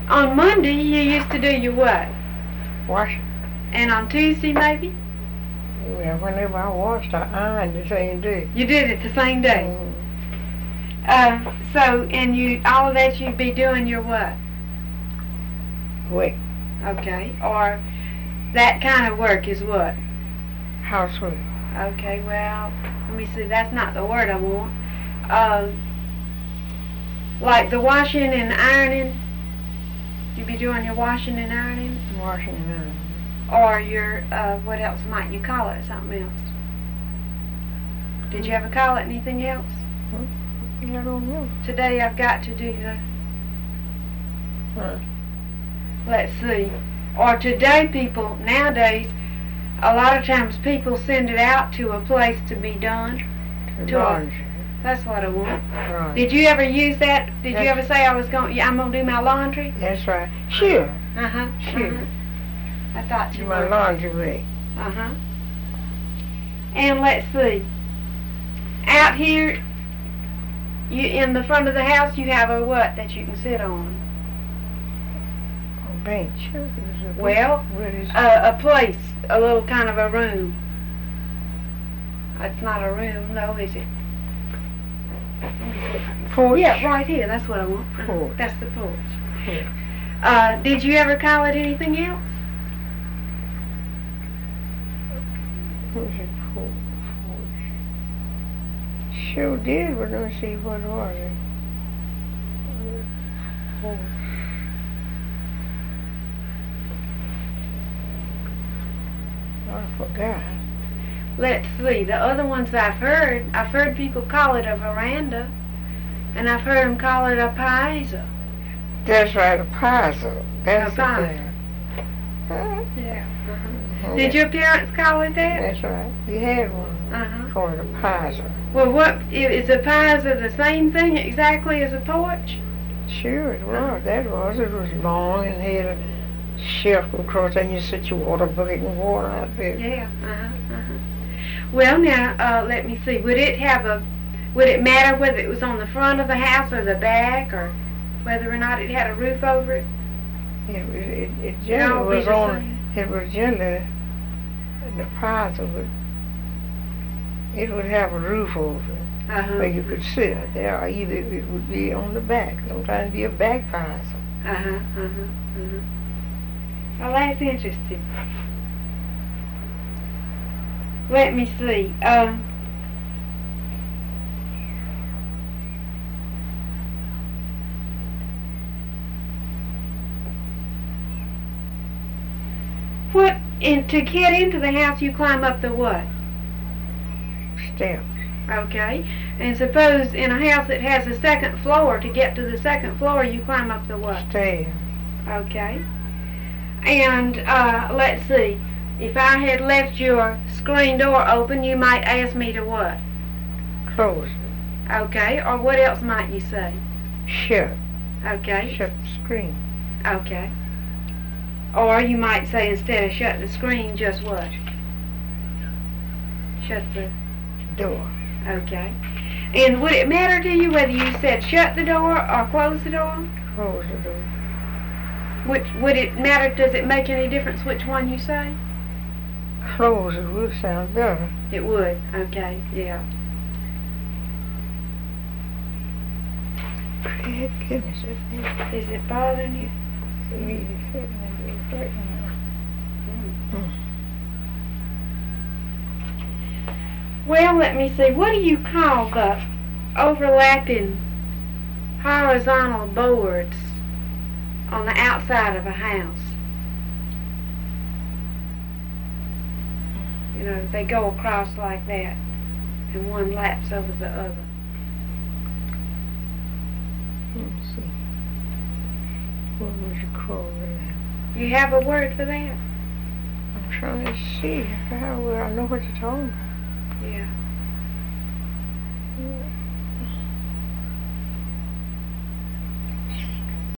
On Monday, you used to do your what? Wash. And on Tuesday, maybe? Yeah, whenever I washed, I ironed the same day. You did it the same day. So, and all of that you'd be doing your what? Wait. Okay. Or that kind of work is what? Housework. Okay, well, let me see, that's not the word I want. Like the washing and ironing, you be doing your washing and ironing? Washing and ironing. Or your, what else might you call it, something else? Did you ever call it anything else? I don't know. Today I've got to do the, let's see. Or today people, nowadays, a lot of times people send it out to a place to be done. That's what I want. Right. Did you ever use that? Did you ever say I'm gonna do my laundry? That's right. Sure. Sure. I thought you my were. laundry. And let's see. Out here, you in the front of the house, you have a what that you can sit on? A bench. Well, a place, a little kind of a room. It's not a room, though, is it? Porch. Yeah, right here. That's what I want. Porch. That's the porch. Porch. Did you ever call it anything else? What's it called? Sure did, but let me see what was it. I forgot. Let's see. The other ones I've heard people call it a veranda, and I've heard them call it a piazza. That's right, a piazza. That's A the piazza. thing. Yeah. Did your parents call it that? That's right. We had one. Called it a piazza. Well, what is a piazza the same thing exactly as a porch? Sure it was. That was. It was long and had a shelf across, and you set your water bucket and water out there. Yeah. Well, now let me see. Would it matter whether it was on the front of the house or the back, or whether or not it had a roof over it? It generally was on. It was generally the piazza it would have a roof over it, where you could sit there, or either it would be on the back. Sometimes it'd be a back piazza. Well, that's interesting. Let me see. To get into the house, you climb up the what? Steps. Okay. And suppose in a house that has a second floor, to get to the second floor, you climb up the what? Stairs. Okay. And let's see. If I had left your screen door open, you might ask me to what? Close it. Okay. Or what else might you say? Shut. Okay. Shut the screen. Okay. Or you might say, instead of shut the screen, just what? Shut the door. Okay. And would it matter to you whether you said shut the door or close the door? Close the door. Would it matter? Does it make any difference which one you say? Close it would sound better. It would. Okay. Yeah. Good goodness, is it bothering you? Well, let me see. What do you call the overlapping horizontal boards on the outside of a house? You know, they go across like that, and one laps over the other. Let's see. What would you call that? You have a word for that? I'm trying to see how well I know what you're talking about. Yeah.